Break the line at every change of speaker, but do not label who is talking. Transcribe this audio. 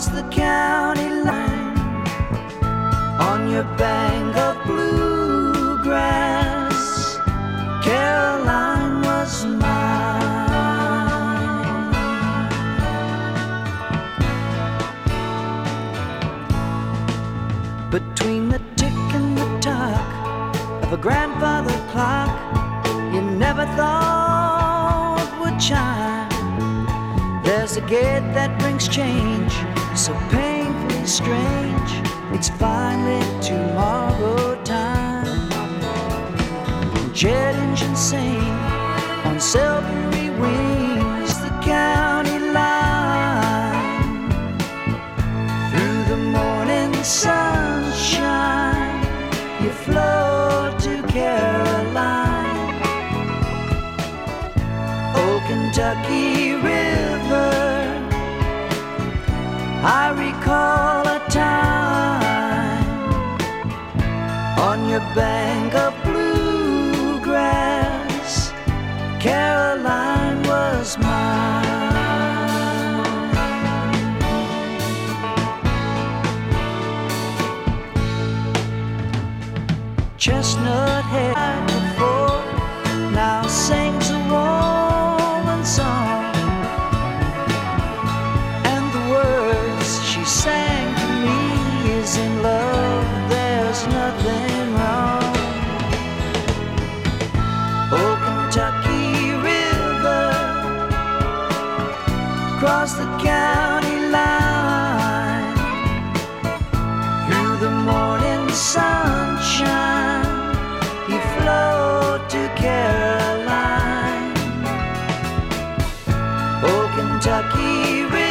across the county line on your bank of bluegrass. Caroline was mine. Between the tick and the tock of a grandfather clock you never thought would chime, there's a gate that brings change, so painfully strange. It's finally tomorrow time. Jet engines sing on silvery wings the county line. Through the morning sunshine, you float to Caroline. Oh, Kentucky River, I recall a time on your bank of bluegrass. Caroline was mine. Chestnut hair before now sings a woman's song, and the words she sang to me is, in love there's nothing wrong. Oh, Kentucky River, cross the county line. Through the morning sunshine, you float to Caroline. Oh, Kentucky River,